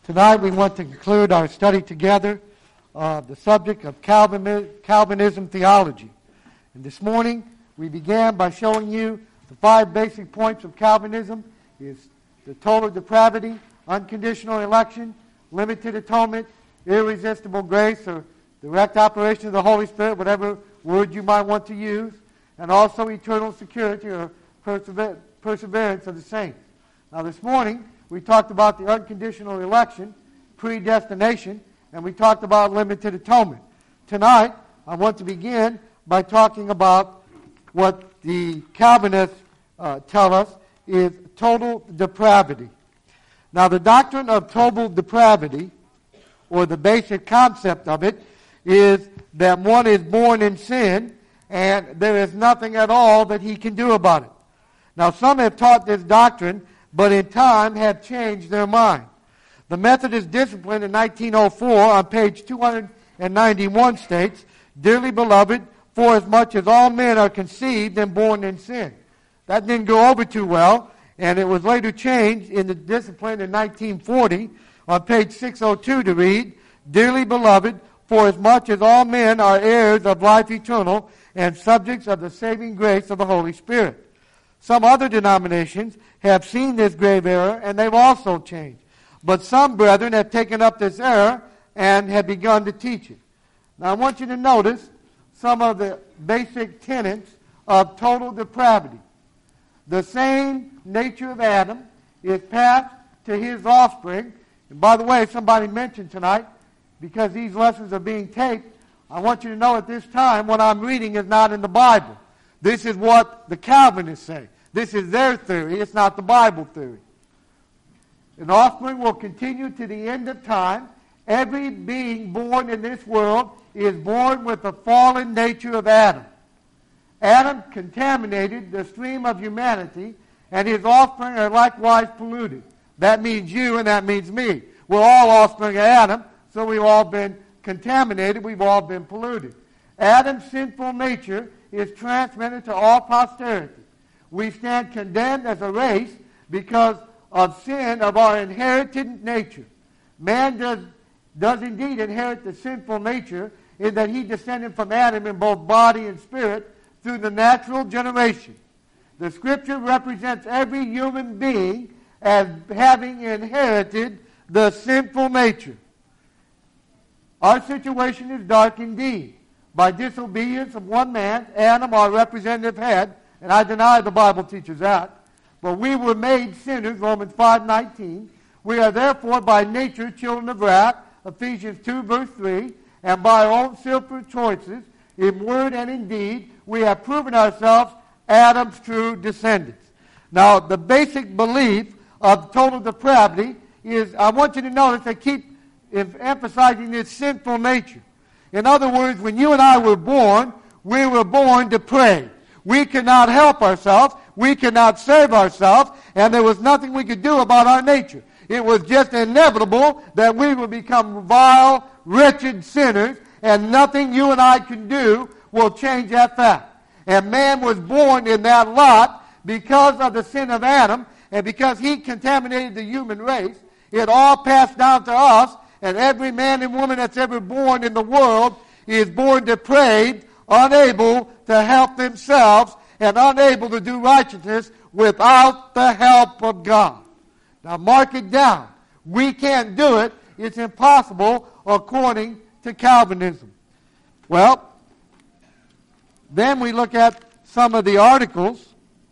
Tonight we want to conclude our study together the subject of Calvinism theology. And this morning we began by showing you the 5 basic points of Calvinism is the total depravity, unconditional election, limited atonement, irresistible grace, or direct operation of the Holy Spirit, whatever word you might want to use, and also eternal security or perseverance of the saints. Now this morning we talked about the unconditional election, predestination, and we talked about limited atonement. Tonight, I want to begin by talking about what the Calvinists tell us is total depravity. Now, the doctrine of total depravity, or the basic concept of it, is that one is born in sin, and there is nothing at all that he can do about it. Now, some have taught this doctrine, but in time have changed their mind. The Methodist Discipline in 1904 on page 291 states, "Dearly beloved, forasmuch as all men are conceived and born in sin." That didn't go over too well, and it was later changed in the Discipline in 1940 on page 602 to read, "Dearly beloved, forasmuch as all men are heirs of life eternal and subjects of the saving grace of the Holy Spirit." Some other denominations have seen this grave error, and they've also changed. But some brethren have taken up this error and have begun to teach it. Now I want you to notice some of the basic tenets of total depravity. The same nature of Adam is passed to his offspring. And by the way, somebody mentioned tonight, because these lessons are being taped, I want you to know at this time what I'm reading is not in the Bible. This is what the Calvinists say. This is their theory. It's not the Bible theory. An offspring will continue to the end of time. Every being born in this world is born with the fallen nature of Adam. Adam contaminated the stream of humanity, and his offspring are likewise polluted. That means you, and that means me. We're all offspring of Adam, so we've all been contaminated. We've all been polluted. Adam's sinful nature is transmitted to all posterity. We stand condemned as a race because of sin of our inherited nature. Man does indeed inherit the sinful nature in that he descended from Adam in both body and spirit through the natural generation. The Scripture represents every human being as having inherited the sinful nature. Our situation is dark indeed. By disobedience of one man, Adam, our representative head, and I deny the Bible teaches that, but we were made sinners, Romans 5:19. We are therefore by nature children of wrath, Ephesians 2 verse 3, and by our own sinful choices, in word and in deed, we have proven ourselves Adam's true descendants. Now, the basic belief of total depravity is, I want you to notice, they keep emphasizing this sinful nature. In other words, when you and I were born, we were born depraved. We cannot help ourselves. We cannot save ourselves. And there was nothing we could do about our nature. It was just inevitable that we would become vile, wretched sinners, and nothing you and I can do will change that fact. And man was born in that lot because of the sin of Adam, and because he contaminated the human race. It all passed down to us, and every man and woman that's ever born in the world is born depraved, unable to help themselves, and unable to do righteousness without the help of God. Now mark it down. We can't do it. It's impossible according to Calvinism. Well, then we look at some of the articles.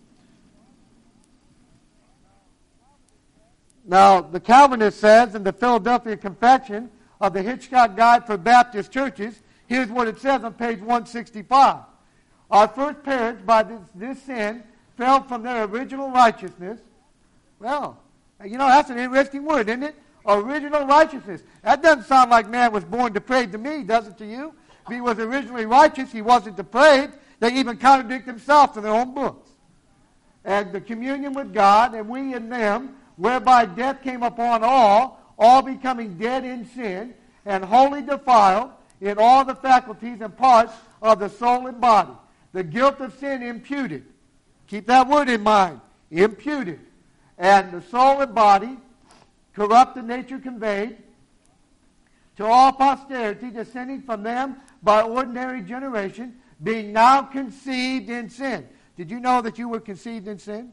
Now, the Calvinist says in the Philadelphia Confession of the Hitchcock Guide for Baptist Churches, here's what it says on page 165. Our first parents, by this sin, fell from their original righteousness. Well, you know, that's an interesting word, isn't it? Original righteousness. That doesn't sound like man was born depraved to me, does it to you? If he was originally righteous, he wasn't depraved. They even contradict themselves in their own books. And the communion with God, and we in them, whereby death came upon all becoming dead in sin, and wholly defiled in all the faculties and parts of the soul and body. The guilt of sin imputed. Keep that word in mind. Imputed. And the soul and body corrupted nature conveyed to all posterity, descending from them by ordinary generation, being now conceived in sin. Did you know that you were conceived in sin?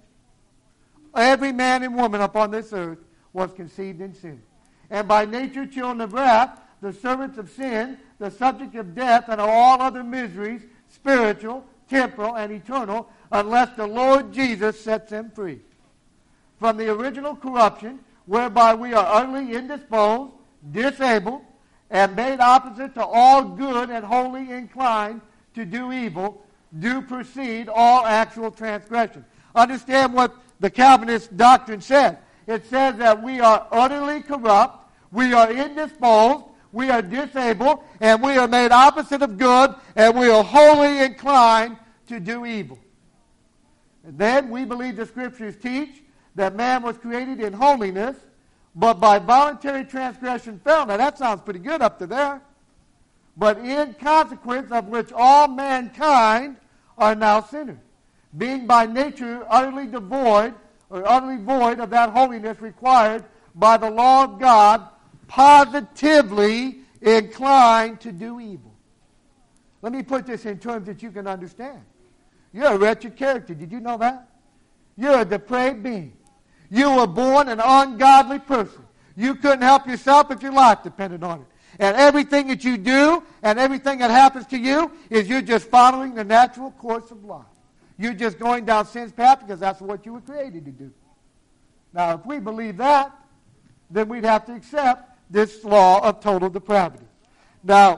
Every man and woman upon this earth was conceived in sin. And by nature children of wrath, the servants of sin, the subject of death, and of all other miseries, spiritual, temporal, and eternal, unless the Lord Jesus sets them free. From the original corruption, whereby we are utterly indisposed, disabled, and made opposite to all good and wholly inclined to do evil, do proceed all actual transgression. Understand what the Calvinist doctrine says. It says that we are utterly corrupt, we are indisposed, we are disabled, and we are made opposite of good, and we are wholly inclined to do evil. And then we believe the Scriptures teach that man was created in holiness, but by voluntary transgression fell. Now that sounds pretty good up to there. But in consequence of which all mankind are now sinners, being by nature utterly devoid or utterly void of that holiness required by the law of God, positively inclined to do evil. Let me put this in terms that you can understand. You're a wretched character. Did you know that? You're a depraved being. You were born an ungodly person. You couldn't help yourself if your life depended on it. And everything that you do and everything that happens to you is you're just following the natural course of life. You're just going down sin's path because that's what you were created to do. Now, if we believe that, then we'd have to accept this law of total depravity. Now,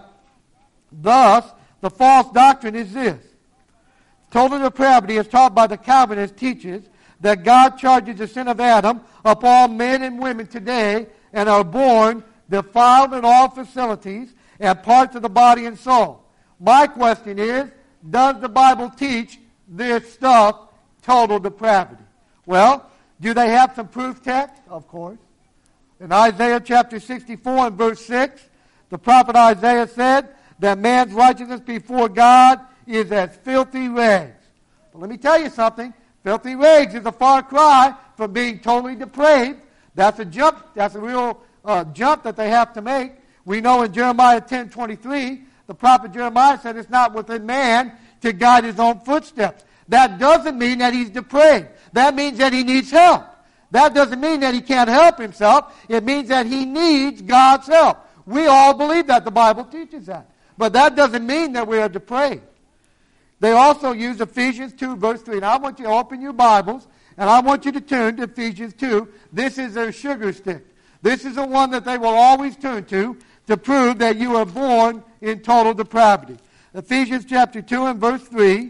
thus, the false doctrine is this. Total depravity, as taught by the Calvinists, teaches that God charges the sin of Adam upon men and women today and are born defiled in all facilities and parts of the body and soul. My question is, does the Bible teach this stuff, total depravity? Well, do they have some proof text? Of course. In Isaiah chapter 64 and verse 6, the prophet Isaiah said that man's righteousness before God is as filthy rags. But let me tell you something. Filthy rags is a far cry from being totally depraved. That's a jump. That's a real jump that they have to make. We know in Jeremiah 10:23, the prophet Jeremiah said it's not within man to guide his own footsteps. That doesn't mean that he's depraved. That means that he needs help. That doesn't mean that he can't help himself. It means that he needs God's help. We all believe that. The Bible teaches that. But that doesn't mean that we are depraved. They also use Ephesians 2, verse 3. Now I want you to open your Bibles, and I want you to turn to Ephesians 2. This is their sugar stick. This is the one that they will always turn to prove that you are born in total depravity. Ephesians chapter 2 and verse 3.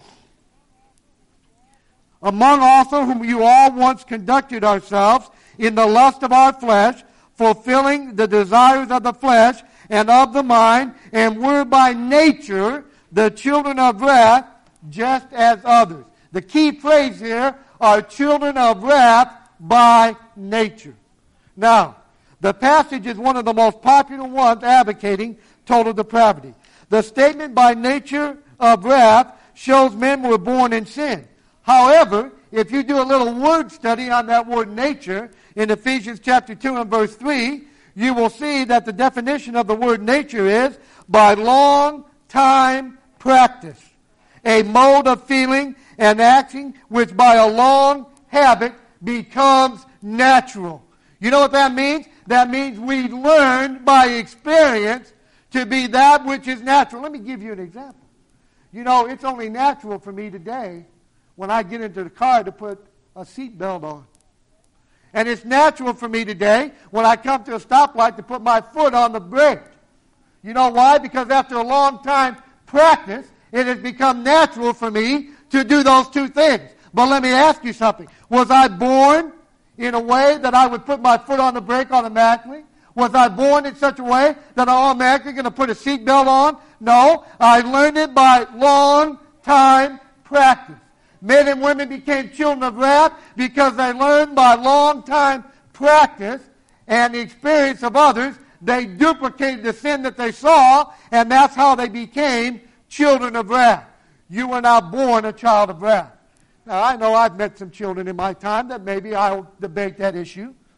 Among also whom you all once conducted ourselves in the lust of our flesh, fulfilling the desires of the flesh and of the mind, and were by nature the children of wrath, just as others. The key phrase here are children of wrath by nature. Now, the passage is one of the most popular ones advocating total depravity. The statement by nature of wrath shows men were born in sin. However, if you do a little word study on that word nature in Ephesians chapter 2 and verse 3, you will see that the definition of the word nature is by long time practice, a mode of feeling and acting which by a long habit becomes natural. You know what that means? That means we learn by experience to be that which is natural. Let me give you an example. You know, it's only natural for me today when I get into the car to put a seatbelt on. And it's natural for me today when I come to a stoplight to put my foot on the brake. You know why? Because after a long time practice, it has become natural for me to do those two things. But let me ask you something. Was I born in a way that I would put my foot on the brake automatically? Was I born in such a way that I'm automatically going to put a seatbelt on? No. I learned it by long time practice. Men and women became children of wrath because they learned by long time practice and the experience of others. They duplicated the sin that they saw, and that's how they became children of wrath. You were not born a child of wrath. Now, I know I've met some children in my time that maybe I'll debate that issue.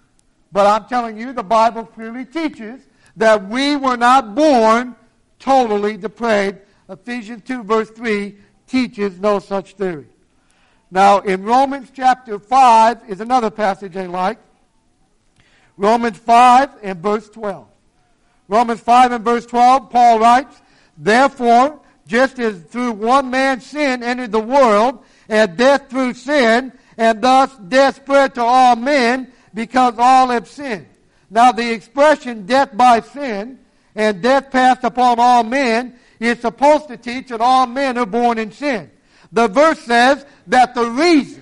But I'm telling you, the Bible clearly teaches that we were not born totally depraved. Ephesians 2 verse 3 teaches no such theory. Now, in Romans chapter 5 is another passage I like. Romans 5 and verse 12. Romans 5 and verse 12, Paul writes, "Therefore, just as through one man's sin entered the world, and death through sin, and thus death spread to all men, because all have sinned. Now the expression death by sin, and death passed upon all men, is supposed to teach that all men are born in sin. The verse says that the reason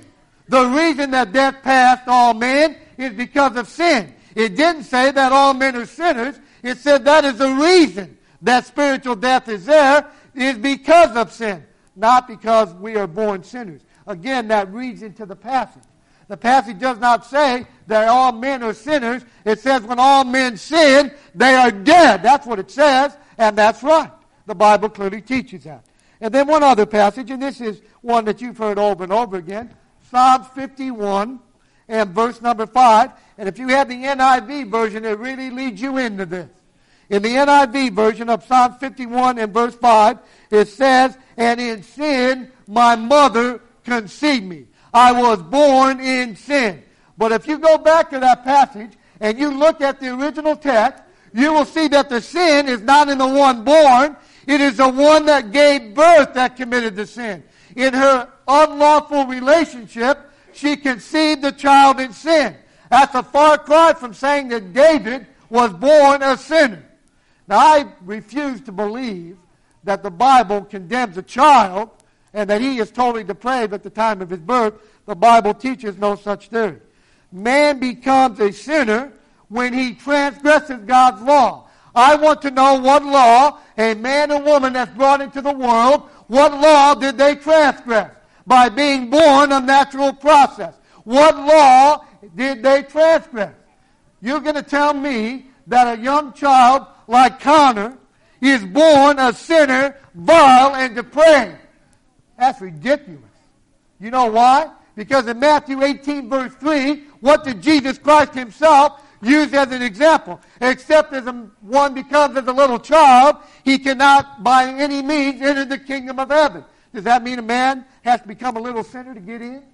that death passed all men is because of sin. It didn't say that all men are sinners. It said that is the reason that spiritual death is there, is because of sin, not because we are born sinners. Again, that reads into the passage. The passage does not say that all men are sinners. It says when all men sin, they are dead. That's what it says, and that's right. The Bible clearly teaches that. And then one other passage, and this is one that you've heard over and over again, Psalms 51 and verse number 5. And if you have the NIV version, it really leads you into this. In the NIV version of Psalm 51 and verse 5, it says, "And in sin my mother conceived me." I was born in sin. But if you go back to that passage and you look at the original text, you will see that the sin is not in the one born. It is the one that gave birth that committed the sin. In her unlawful relationship, she conceived the child in sin. That's a far cry from saying that David was born a sinner. Now, I refuse to believe that the Bible condemns a child and that he is totally depraved at the time of his birth. The Bible teaches no such theory. Man becomes a sinner when he transgresses God's law. I want to know what law a man and woman that's brought into the world, what law did they transgress? By being born a natural process. What law did they transgress? You're going to tell me that a young child like Connor is born a sinner, vile, and depraved. That's ridiculous. You know why? Because in Matthew 18, verse 3, what did Jesus Christ himself use as an example? Except as one becomes as a little child, he cannot by any means enter the kingdom of heaven. Does that mean a man has to become a little sinner to get in? Is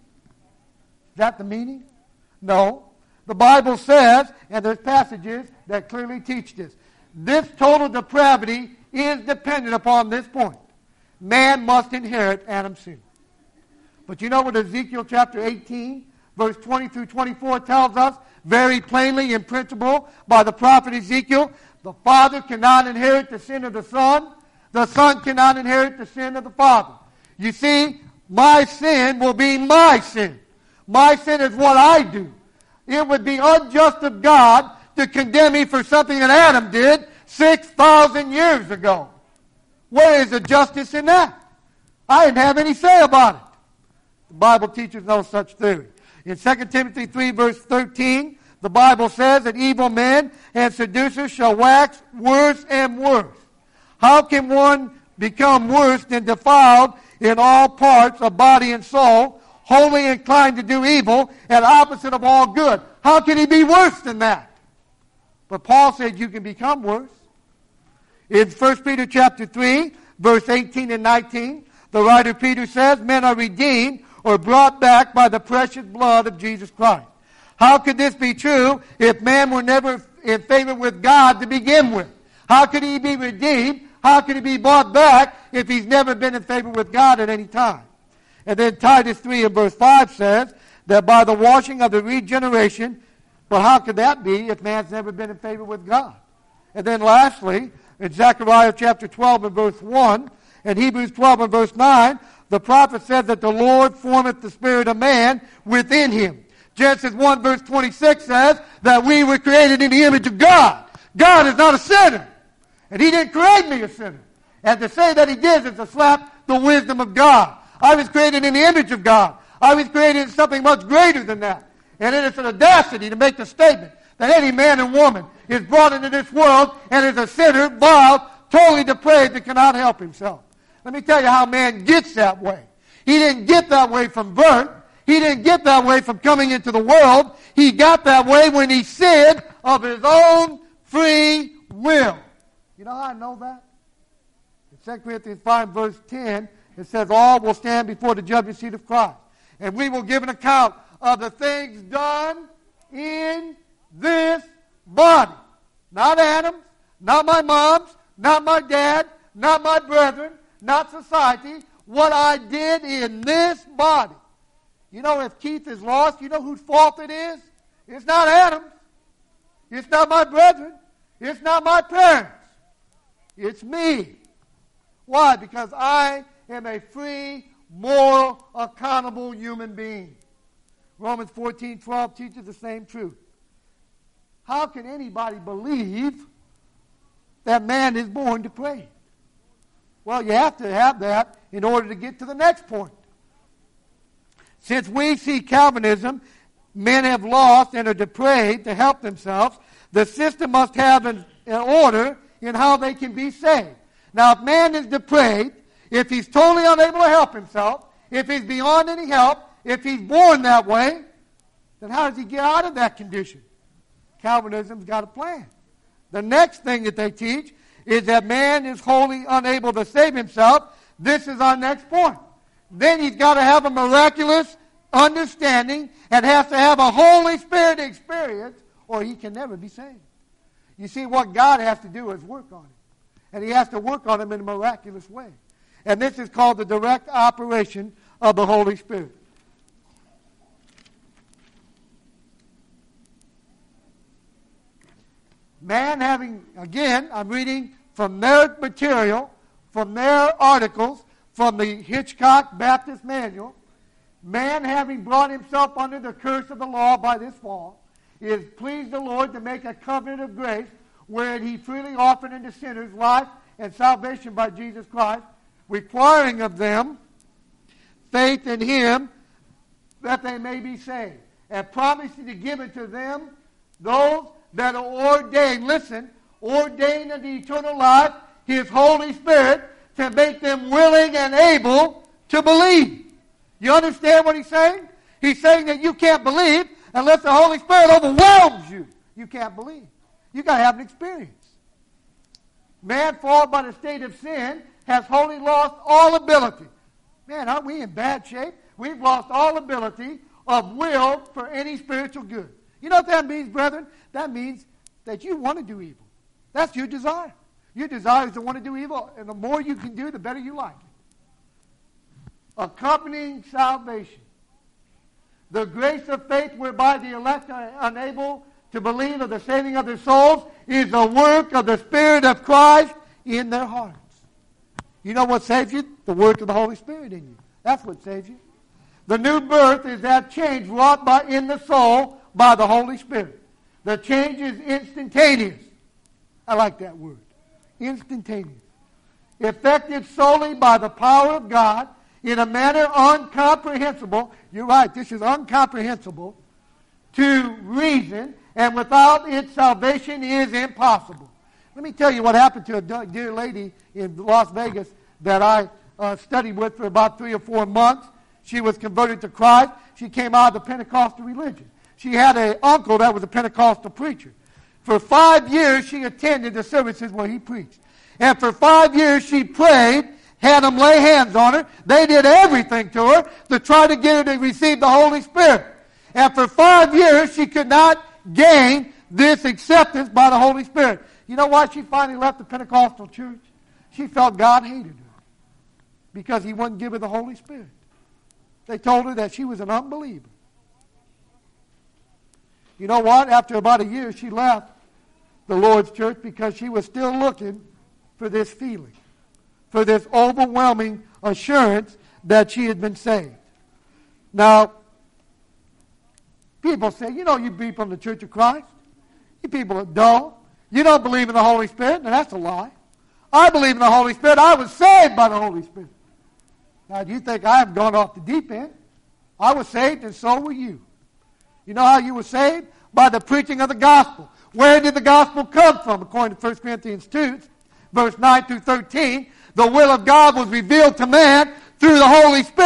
that the meaning? No. The Bible says, and there's passages that clearly teach this, this total depravity is dependent upon this point. Man must inherit Adam's sin. But you know what Ezekiel chapter 18, verse 20 through 24 tells us very plainly in principle by the prophet Ezekiel? The father cannot inherit the sin of the son. The son cannot inherit the sin of the father. You see, my sin will be my sin. My sin is what I do. It would be unjust of God to condemn me for something that Adam did 6,000 years ago. Where is the justice in that? I didn't have any say about it. The Bible teaches no such theory. In 2 Timothy 3, verse 13, the Bible says that evil men and seducers shall wax worse and worse. How can one become worse than defiled in all parts of body and soul, wholly inclined to do evil, and opposite of all good? How can he be worse than that? But Paul said you can become worse. In 1 Peter chapter 3, verse 18 and 19, the writer Peter says, men are redeemed or brought back by the precious blood of Jesus Christ. How could this be true if man were never in favor with God to begin with? How could he be redeemed? How could he be bought back if he's never been in favor with God at any time? And then Titus 3 and verse 5 says that by the washing of the regeneration, but how could that be if man's never been in favor with God? And then lastly, in Zechariah chapter 12 and verse 1, and Hebrews 12 and verse 9, the prophet says that the Lord formeth the spirit of man within him. Genesis 1 verse 26 says that we were created in the image of God. God is not a sinner. And he didn't create me a sinner. And to say that he did is to slap the wisdom of God. I was created in the image of God. I was created in something much greater than that. And it is an audacity to make the statement that any man and woman is brought into this world and is a sinner, vile, totally depraved, and cannot help himself. Let me tell you how man gets that way. He didn't get that way from birth. He didn't get that way from coming into the world. He got that way when he sinned of his own free will. You know how I know that? In 2 Corinthians 5, verse 10, it says, all will stand before the judgment seat of Christ. And we will give an account of the things done in this body. Not Adam's, not my mom's, not my dad, not my brethren, not society. What I did in this body. You know, if Keith is lost, you know whose fault it is? It's not Adam's. It's not my brethren. It's not my parents. It's me. Why? Because I am a free, moral, accountable human being. Romans 14:12 teaches the same truth. How can anybody believe that man is born depraved? Well, you have to have that in order to get to the next point. Since we see Calvinism, men have lost and are depraved to help themselves, the system must have an order in how they can be saved. Now, if man is depraved, if he's totally unable to help himself, if he's beyond any help, if he's born that way, then how does he get out of that condition? Calvinism's got a plan. The next thing that they teach is that man is wholly unable to save himself. This is our next point. Then he's got to have a miraculous understanding and has to have a Holy Spirit experience or he can never be saved. You see, what God has to do is work on him. And he has to work on him in a miraculous way. And this is called the direct operation of the Holy Spirit. Man having, again, I'm reading from their material, from their articles, from the Hitchcock Baptist Manual. Man having brought himself under the curse of the law by this fall, is pleased the Lord to make a covenant of grace, wherein he freely offered unto sinners life and salvation by Jesus Christ, requiring of them faith in him that they may be saved, and promising to give it to them, those that are ordained, listen, ordained unto eternal life, his Holy Spirit, to make them willing and able to believe. You understand what he's saying? He's saying that you can't believe unless the Holy Spirit overwhelms you. You can't believe. You've got to have an experience. Man, fallen by the state of sin, has wholly lost all ability. Man, aren't we in bad shape? We've lost all ability of will for any spiritual good. You know what that means, brethren? That means that you want to do evil. That's your desire. Your desire is to want to do evil, and the more you can do, the better you like it. Accompanying salvation. The grace of faith whereby the elect are unable to believe of the saving of their souls is the work of the Spirit of Christ in their hearts. You know what saves you? The work of the Holy Spirit in you. That's what saves you. The new birth is that change wrought in the soul by the Holy Spirit. The change is instantaneous. I like that word. Instantaneous. Effected solely by the power of God in a manner incomprehensible. You're right, this is incomprehensible to reason, and without it, salvation is impossible. Let me tell you what happened to a dear lady in Las Vegas that I studied with for about 3 or 4 months. She was converted to Christ. She came out of the Pentecostal religion. She had an uncle that was a Pentecostal preacher. For 5 years, she attended the services where he preached. And for 5 years, she prayed, had them lay hands on her. They did everything to her to try to get her to receive the Holy Spirit. And for 5 years, she could not gain this acceptance by the Holy Spirit. You know why she finally left the Pentecostal church? She felt God hated her because he wouldn't give her the Holy Spirit. They told her that she was an unbeliever. You know what? After about a year, she left the Lord's church because she was still looking for this feeling, for this overwhelming assurance that she had been saved. Now, people say, you know, you be from the Church of Christ. You people are dull. You don't believe in the Holy Spirit. Now, that's a lie. I believe in the Holy Spirit. I was saved by the Holy Spirit. Now, do you think I have gone off the deep end? I was saved, and so were you. You know how you were saved? By the preaching of the gospel. Where did the gospel come from? According to 1 Corinthians 2, verse 9 through 13, the will of God was revealed to man through the Holy Spirit.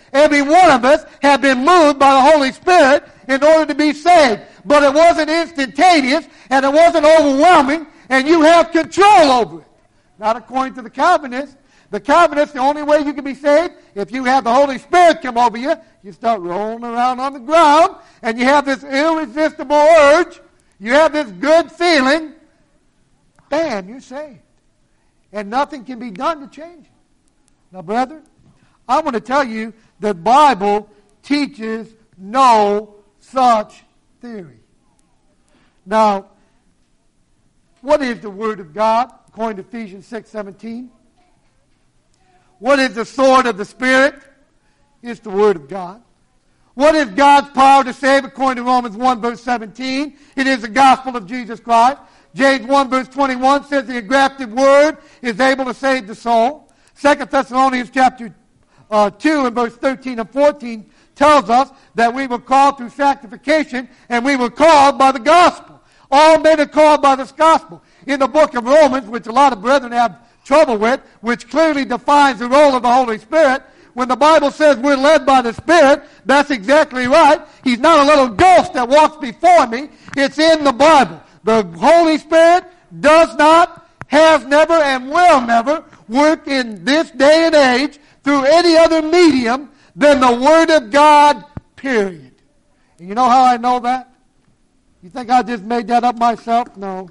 Every one of us have been moved by the Holy Spirit in order to be saved. But it wasn't instantaneous, and it wasn't overwhelming, and you have control over it. Not according to the Calvinists. The Calvinists, the only way you can be saved, if you have the Holy Spirit come over you, you start rolling around on the ground, and you have this irresistible urge, you have this good feeling, bam, you're saved. And nothing can be done to change it. Now, brother, I want to tell you the Bible teaches no such theory. Now, what is the Word of God, according to Ephesians 6:17? What is the sword of the Spirit? It's the Word of God. What is God's power to save, according to Romans 1, verse 17? It is the gospel of Jesus Christ. James 1, verse 21 says the engrafted Word is able to save the soul. 2 Thessalonians chapter 2 and verse 13 and 14 tells us that we were called through sanctification, and we were called by the gospel. All men are called by this gospel. In the book of Romans, which a lot of brethren have trouble with, which clearly defines the role of the Holy Spirit, when the Bible says we're led by the Spirit, that's exactly right. He's not a little ghost that walks before me. It's in the Bible. The Holy Spirit does not, has never, and will never work in this day and age through any other medium than the Word of God, period. And you know how I know that? You think I just made that up myself? No.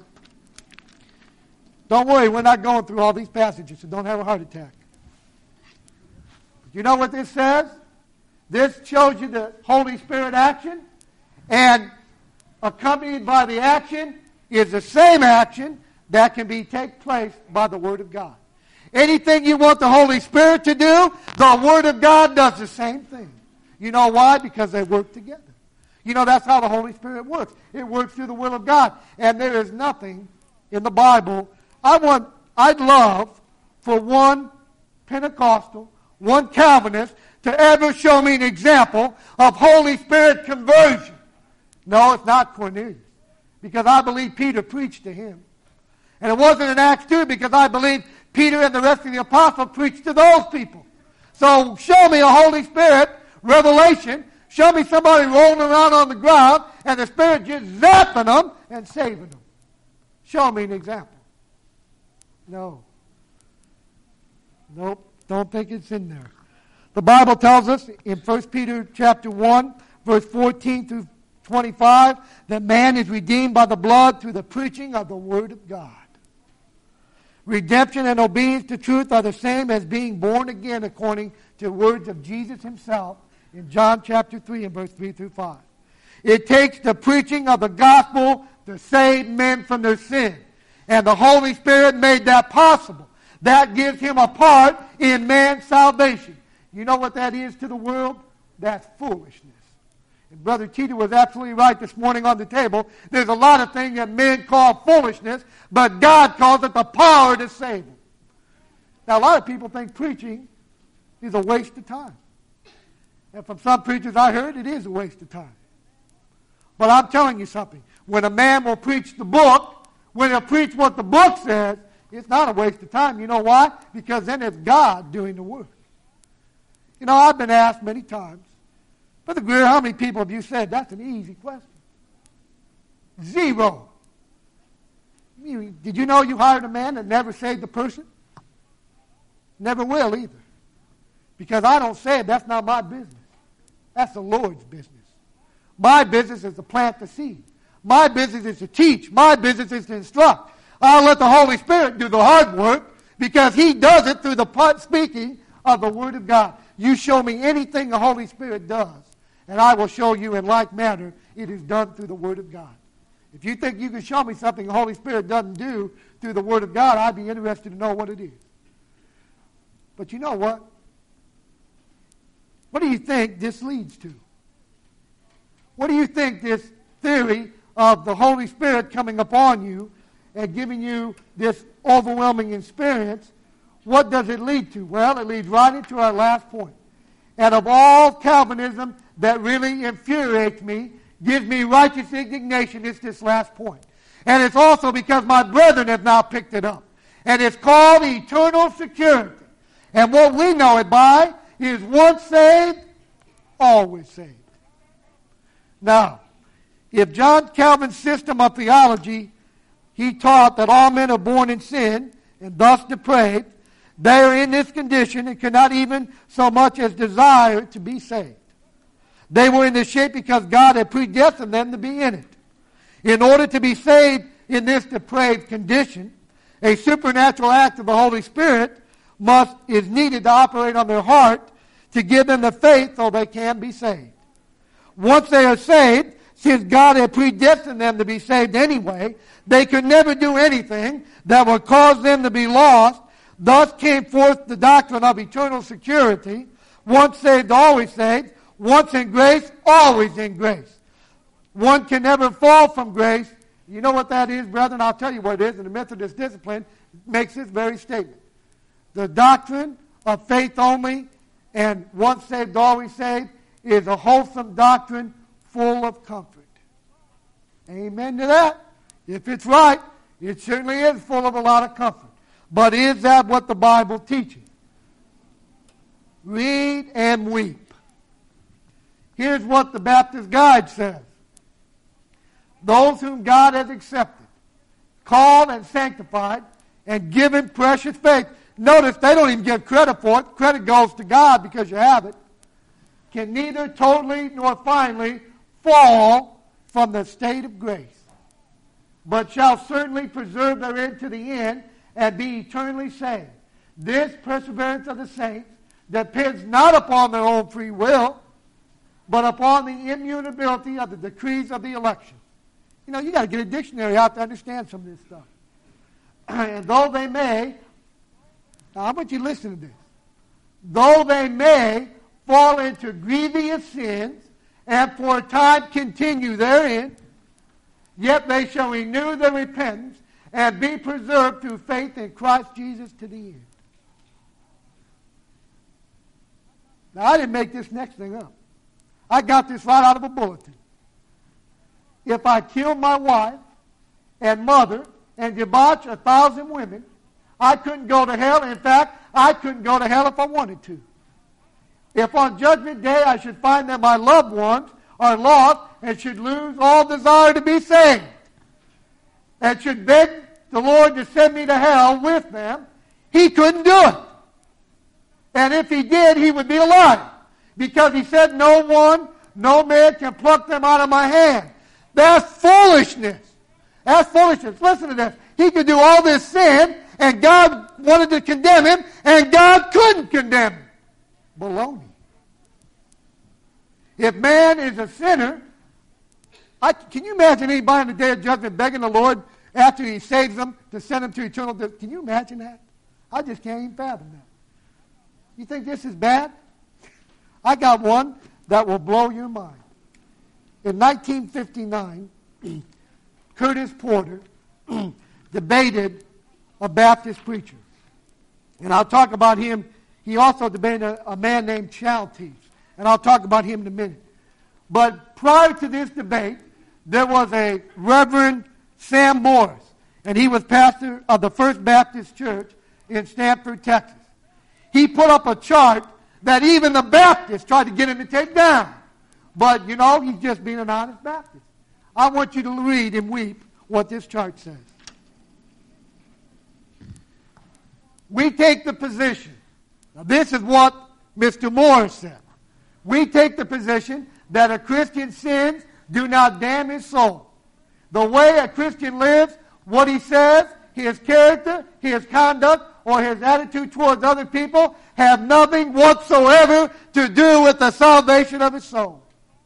Don't worry, we're not going through all these passages, so don't have a heart attack. You know what this says? This shows you the Holy Spirit action, and accompanied by the action is the same action that can take place by the Word of God. Anything you want the Holy Spirit to do, the Word of God does the same thing. You know why? Because they work together. You know, that's how the Holy Spirit works. It works through the will of God. And there is nothing in the Bible. I'd love for one Pentecostal, one Calvinist, to ever show me an example of Holy Spirit conversion. No, it's not Cornelius. Because I believe Peter preached to him. And it wasn't in Acts 2 because I believe Peter and the rest of the apostles preached to those people. So show me a Holy Spirit revelation. Show me somebody rolling around on the ground and the Spirit just zapping them and saving them. Show me an example. No. Nope. Don't think it's in there. The Bible tells us in 1 Peter chapter 1, verse 14 through 25, that man is redeemed by the blood through the preaching of the Word of God. Redemption and obedience to truth are the same as being born again, according to the words of Jesus himself in John chapter 3 and verse 3 through 5. It takes the preaching of the gospel to save men from their sin. And the Holy Spirit made that possible. That gives him a part in man's salvation. You know what that is to the world? That's foolishness. And Brother Cheetah was absolutely right this morning on the table. There's a lot of things that men call foolishness, but God calls it the power to save them. Now, a lot of people think preaching is a waste of time. And from some preachers I heard, it is a waste of time. But I'm telling you something. When a man will preach the book, when he'll preach what the book says, it's not a waste of time. You know why? Because then it's God doing the work. You know, I've been asked many times, Brother Greer, how many people have you said? That's an easy question. 0. Did you know you hired a man that never saved a person? Never will either. Because I don't say it, that's not my business. That's the Lord's business. My business is to plant the seed. My business is to teach. My business is to instruct. I'll let the Holy Spirit do the hard work because he does it through the speaking of the Word of God. You show me anything the Holy Spirit does, and I will show you in like manner it is done through the Word of God. If you think you can show me something the Holy Spirit doesn't do through the Word of God, I'd be interested to know what it is. But you know what? What do you think this leads to? What do you think this theory of the Holy Spirit coming upon you and giving you this overwhelming experience, what does it lead to? Well, it leads right into our last point. And of all Calvinism that really infuriates me, gives me righteous indignation, it's this last point. And it's also because my brethren have now picked it up. And it's called eternal security. And what we know it by is once saved, always saved. Now, if John Calvin's system of theology, he taught that all men are born in sin and thus depraved, they are in this condition and cannot even so much as desire to be saved. They were in this shape because God had predestined them to be in it. In order to be saved in this depraved condition, a supernatural act of the Holy Spirit is needed to operate on their heart to give them the faith so they can be saved. Once they are saved, since God had predestined them to be saved anyway, they could never do anything that would cause them to be lost. Thus came forth the doctrine of eternal security. Once saved, always saved. Once in grace, always in grace. One can never fall from grace. You know what that is, brethren? I'll tell you what it is. And the Methodist discipline makes this very statement. The doctrine of faith only and once saved, always saved is a wholesome doctrine full of comfort. Amen to that? If it's right, it certainly is full of a lot of comfort. But is that what the Bible teaches? Read and weep. Here's what the Baptist Guide says. Those whom God has accepted, called and sanctified, and given precious faith. Notice they don't even give credit for it. Credit goes to God because you have it. Can neither totally nor finally fall from the state of grace, but shall certainly persevere therein to the end and be eternally saved. This perseverance of the saints depends not upon their own free will, but upon the immutability of the decrees of the election. You know, you got to get a dictionary out to understand some of this stuff. And though they may, now I want you to listen to this. Though they may fall into grievous sins, and for a time continue therein, yet they shall renew their repentance, and be preserved through faith in Christ Jesus to the end. Now, I didn't make this next thing up. I got this right out of a bulletin. If I killed my wife and mother and debauched 1,000 women, I couldn't go to hell. In fact, I couldn't go to hell if I wanted to. If on Judgment Day I should find that my loved ones are lost and should lose all desire to be saved, and should beg the Lord to send me to hell with them, he couldn't do it. And if he did, he would be a liar. Because he said, no man can pluck them out of my hand. That's foolishness. That's foolishness. Listen to this. He could do all this sin, and God wanted to condemn him, and God couldn't condemn him. Baloney. If man is a sinner, can you imagine anybody in the day of judgment begging the Lord after he saves them to send them to eternal death? Can you imagine that? I just can't even fathom that. You think this is bad? I got one that will blow your mind. In 1959, Curtis Porter debated a Baptist preacher. And I'll talk about him. He also debated a man named Chalties. And I'll talk about him in a minute. But prior to this debate, there was a Reverend Sam Morris. And he was pastor of the First Baptist Church in Stanford, Texas. He put up a chart that even the Baptists tried to get him to take down. But, you know, he's just being an honest Baptist. I want you to read and weep what this chart says. We take the position. Now, this is what Mr. Morris said. We take the position that a Christian's sins do not damn his soul. The way a Christian lives, what he says, his character, his conduct, or his attitude towards other people have nothing whatsoever to do with the salvation of his soul.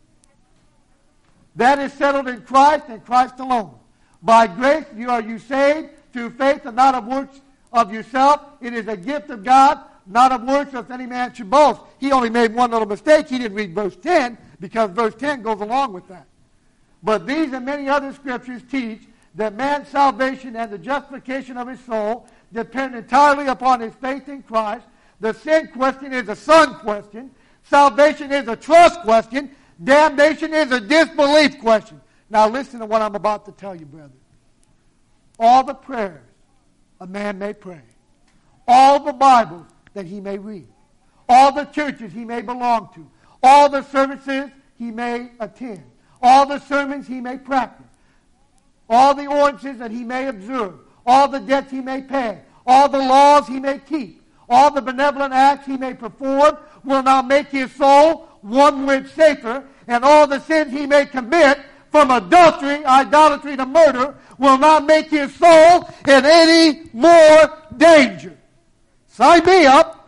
That is settled in Christ and Christ alone. By grace are you saved through faith and not of works of yourself. It is a gift of God, not of works, lest any man should boast. He only made one little mistake. He didn't read verse 10 because verse 10 goes along with that. But these and many other scriptures teach that man's salvation and the justification of his soul depend entirely upon his faith in Christ. The sin question is a son question. Salvation is a trust question. Damnation is a disbelief question. Now listen to what I'm about to tell you, brethren. All the prayers a man may pray, all the Bibles that he may read, all the churches he may belong to, all the services he may attend, all the sermons he may practice, all the ordinances that he may observe, all the debts he may pay, all the laws he may keep, all the benevolent acts he may perform will not make his soul one whit safer, and all the sins he may commit, from adultery, idolatry, to murder, will not make his soul in any more danger. Sign me up.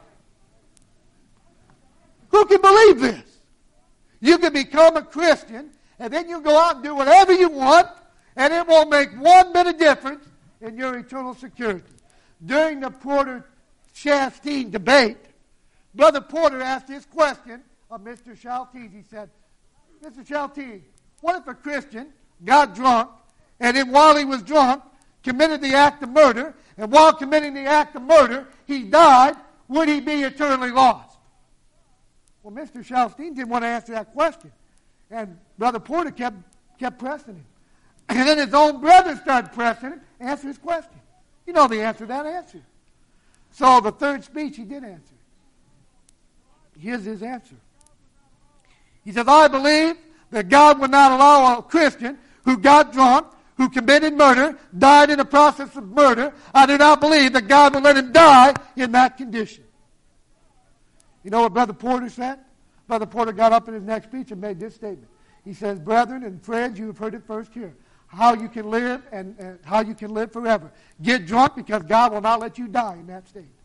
Who can believe this? You can become a Christian, and then you go out and do whatever you want, and it won't make one bit of difference in your eternal security. During the Porter-Chastain debate, Brother Porter asked this question of Mr. Shaltese. He said, Mr. Shaltese, what if a Christian got drunk, and then while he was drunk, committed the act of murder, and while committing the act of murder, he died? Would he be eternally lost? Well, Mr. Shaltese didn't want to answer that question. And Brother Porter kept pressing him. And then his own brother started pressing him, answer his question. You know the answer to that answer. So the third speech, he did answer. Here's his answer. He says, I believe that God would not allow a Christian who got drunk, who committed murder, died in the process of murder. I do not believe that God would let him die in that condition. You know what Brother Porter said? Brother Porter got up in his next speech and made this statement. He says, brethren and friends, you have heard it first here. How you can live and how you can live forever. Get drunk because God will not let you die in that state.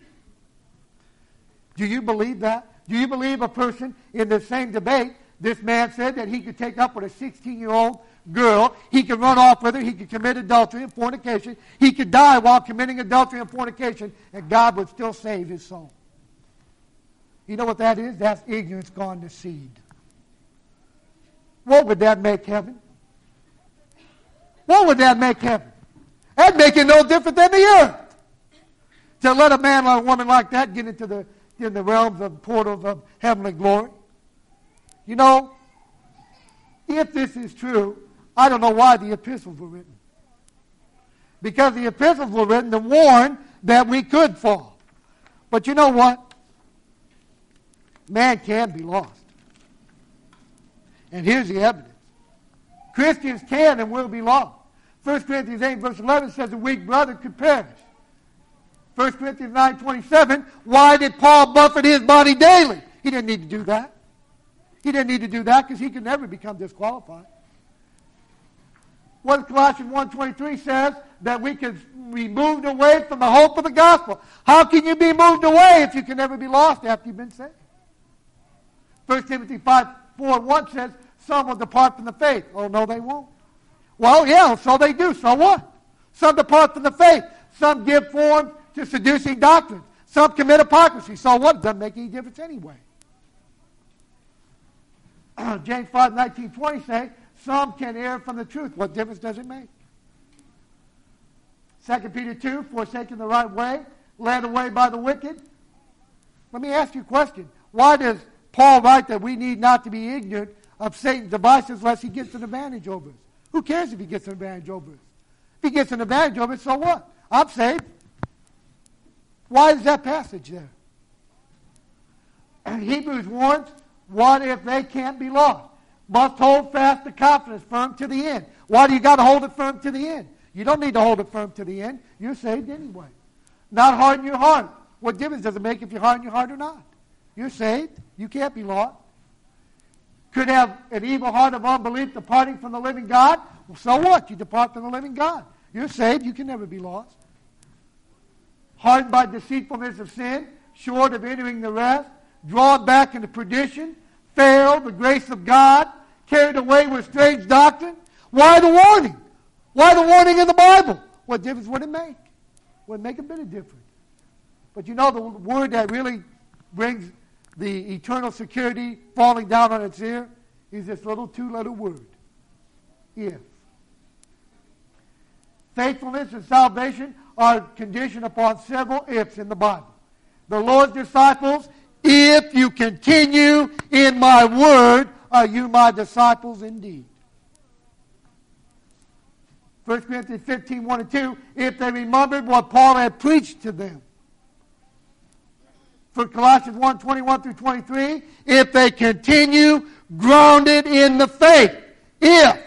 Do you believe that? Do you believe a person in the same debate, this man said that he could take up with a 16-year-old girl, he could run off with her, he could commit adultery and fornication, he could die while committing adultery and fornication, and God would still save his soul. You know what that is? That's ignorance gone to seed. What would that make heaven? What would that make heaven? That'd make it no different than the earth. To let a man or a woman like that get into the realms of portals of heavenly glory. You know, if this is true, I don't know why the epistles were written. Because the epistles were written to warn that we could fall. But you know what? Man can be lost. And here's the evidence. Christians can and will be lost. 1 Corinthians 8 verse 11 says a weak brother could perish. 1 Corinthians 9:27, why did Paul buffet his body daily? He didn't need to do that. He didn't need to do that because he could never become disqualified. What Colossians 1:23 says, that we can be moved away from the hope of the gospel. How can you be moved away if you can never be lost after you've been saved? 1 Timothy 4:1 says, some will depart from the faith. Oh, no, they won't. Well, yeah, so they do. So what? Some depart from the faith. Some give form to seducing doctrines. Some commit hypocrisy. So what? It doesn't make any difference anyway. James 5:19-20 say, some can err from the truth. What difference does it make? 2 Peter 2, forsaking the right way, led away by the wicked. Let me ask you a question. Why does Paul write that we need not to be ignorant of Satan's devices lest he gets an advantage over us? Who cares if he gets an advantage over us? If he gets an advantage over us, so what? I'm saved. Why is that passage there? And Hebrews warns, what if they can't be lost? Must hold fast the confidence firm to the end. Why do you got to hold it firm to the end? You don't need to hold it firm to the end. You're saved anyway. Not harden your heart. What difference does it make if you harden your heart or not? You're saved. You can't be lost. Could have an evil heart of unbelief departing from the living God. Well, so what? You depart from the living God. You're saved. You can never be lost. Hardened by deceitfulness of sin, short of entering the rest, drawn back into perdition, failed the grace of God, carried away with strange doctrine. Why the warning? Why the warning in the Bible? What difference would it make? Would make a bit of difference. But you know the word that really brings the eternal security falling down on its ear is this little two-letter word. If. Faithfulness and salvation are conditioned upon several ifs in the Bible. The Lord's disciples, if you continue in my word, are you my disciples indeed. 1 Corinthians 15, 1 and 2, if they remembered what Paul had preached to them. for Colossians 1, 21 through 23, if they continue grounded in the faith. If.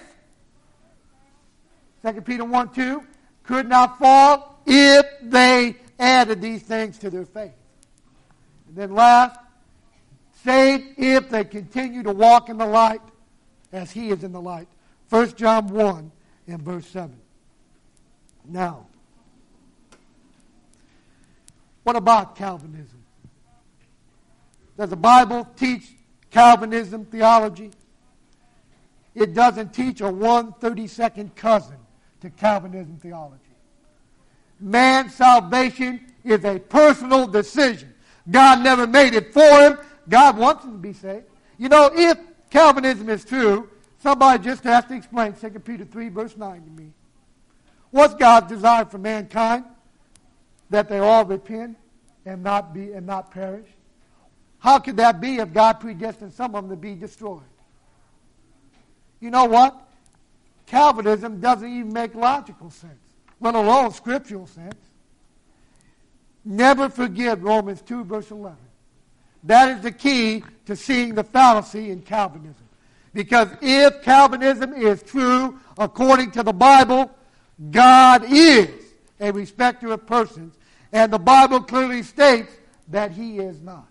2 Peter 1, 2, could not fall if they added these things to their faith. And then last, saved if they continue to walk in the light as he is in the light. 1 John 1 and verse 7. Now, what about Calvinism? Does the Bible teach Calvinism theology? It doesn't teach a 1/32 cousin to Calvinism theology. Man's salvation is a personal decision. God never made it for him. God wants him to be saved. You know, if Calvinism is true, somebody just has to explain 2 Peter 3, verse 9 to me. What's God's desire for mankind? That they all repent and not perish. How could that be if God predestined some of them to be destroyed? You know what? Calvinism doesn't even make logical sense, let alone scriptural sense. Never forget Romans 2, verse 11. That is the key to seeing the fallacy in Calvinism. Because if Calvinism is true according to the Bible, God is a respecter of persons, and the Bible clearly states that he is not.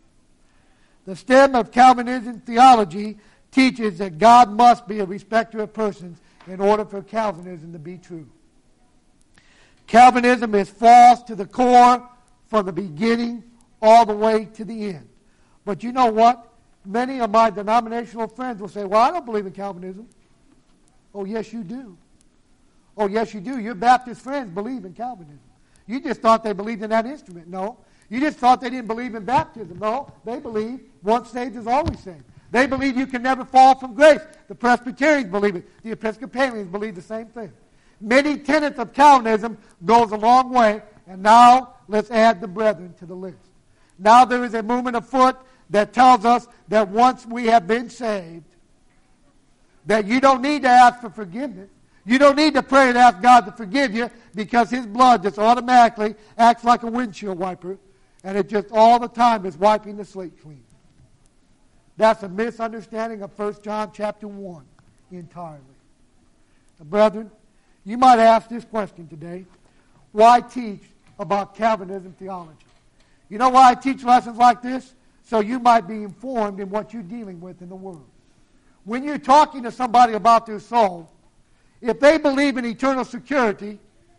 The stem of Calvinism theology teaches that God must be a respecter of persons in order for Calvinism to be true. Calvinism is false to the core from the beginning all the way to the end. But you know what? Many of my denominational friends will say, well, I don't believe in Calvinism. Oh, yes, you do. Oh, yes, you do. Your Baptist friends believe in Calvinism. You just thought they believed in that instrument. No. You just thought they didn't believe in baptism. No. They believe once saved is always saved. They believe you can never fall from grace. The Presbyterians believe it. The Episcopalians believe the same thing. Many tenets of Calvinism goes a long way, and now let's add the brethren to the list. Now there is a movement afoot that tells us that once we have been saved, that you don't need to ask for forgiveness. You don't need to pray and ask God to forgive you because his blood just automatically acts like a windshield wiper, and it just all the time is wiping the slate clean. That's a misunderstanding of 1 John chapter 1 entirely. Now, brethren, you might ask this question today. Why teach about Calvinism theology? You know why I teach lessons like this? So you might be informed in what you're dealing with in the world. When you're talking to somebody about their soul, if they believe in eternal security,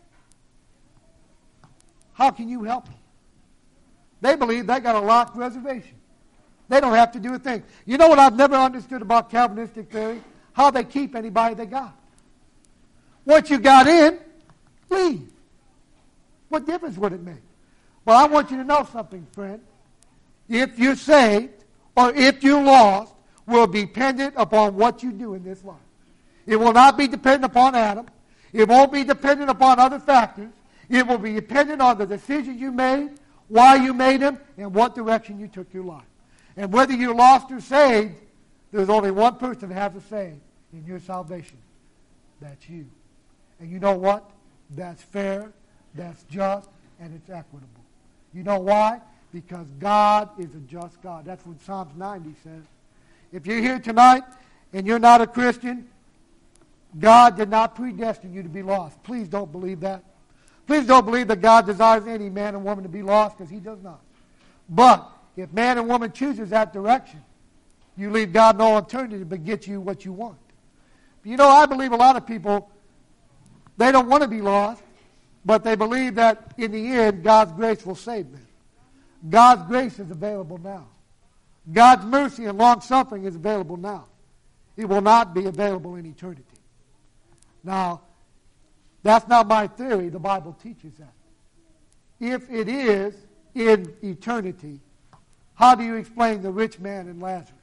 how can you help them? They believe they got a locked reservation. They don't have to do a thing. You know what I've never understood about Calvinistic theory? How they keep anybody they got. Once you got in, leave. What difference would it make? Well, I want you to know something, friend. If you're saved or if you're lost will be dependent upon what you do in this life. It will not be dependent upon Adam. It won't be dependent upon other factors. It will be dependent on the decisions you made, why you made them, and what direction you took your life. And whether you're lost or saved, there's only one person that has a say in your salvation. That's you. And you know what? That's fair, that's just, and it's equitable. You know why? Because God is a just God. That's what Psalms 90 says. If you're here tonight and you're not a Christian, God did not predestine you to be lost. Please don't believe that. Please don't believe that God desires any man and woman to be lost, because he does not. But if man and woman chooses that direction, you leave God no alternative but get you what you want. You know, I believe a lot of people, they don't want to be lost, but they believe that in the end, God's grace will save them. God's grace is available now. God's mercy and long-suffering is available now. It will not be available in eternity. Now, that's not my theory. The Bible teaches that. If it is in eternity, how do you explain the rich man and Lazarus?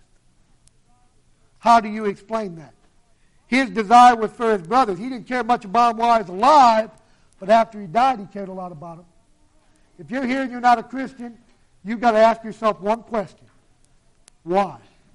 How do you explain that? His desire was for his brothers. He didn't care much about them while he was alive, but after he died, he cared a lot about them. If you're here and you're not a Christian, you've got to ask yourself one question. Why?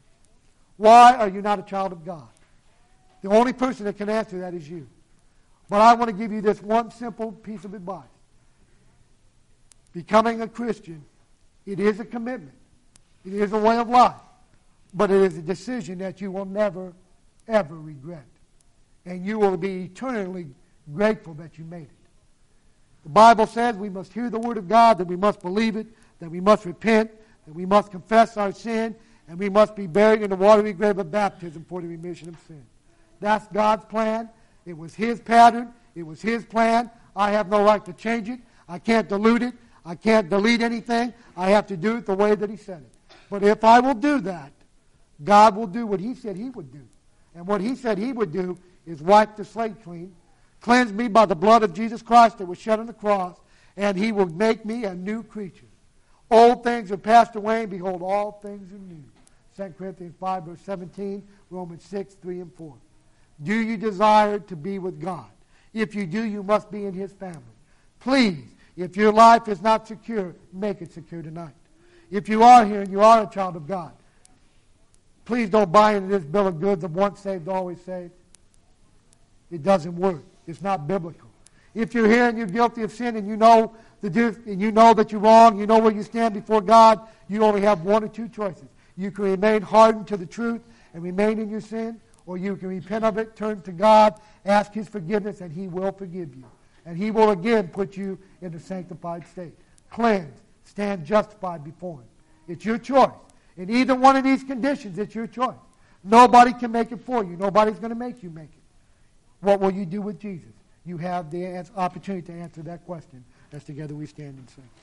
Why are you not a child of God? The only person that can answer that is you. But I want to give you this one simple piece of advice. Becoming a Christian It is a commitment. It is a way of life. But it is a decision that you will never, ever regret. And you will be eternally grateful that you made it. The Bible says we must hear the Word of God, that we must believe it, that we must repent, that we must confess our sin, and we must be buried in the watery grave of baptism for the remission of sin. That's God's plan. It was His pattern. It was His plan. I have no right to change it. I can't dilute it. I can't delete anything. I have to do it the way that He said it. But if I will do that, God will do what He said He would do. And what He said He would do is wipe the slate clean, cleanse me by the blood of Jesus Christ that was shed on the cross, and He will make me a new creature. Old things are passed away, and behold, all things are new. 2 Corinthians 5, verse 17, Romans 6, 3 and 4. Do you desire to be with God? If you do, you must be in His family. Please, if your life is not secure, make it secure tonight. If you are here and you are a child of God, please don't buy into this bill of goods of once saved, always saved. It doesn't work. It's not biblical. If you're here and you're guilty of sin and you know that you're wrong, you know where you stand before God, you only have one or two choices. You can remain hardened to the truth and remain in your sin, or you can repent of it, turn to God, ask His forgiveness, and He will forgive you. And He will again put you in a sanctified state. Cleansed, stand justified before Him. It's your choice. In either one of these conditions, it's your choice. Nobody can make it for you. Nobody's going to make you make it. What will you do with Jesus? You have the opportunity to answer that question as together we stand and sing.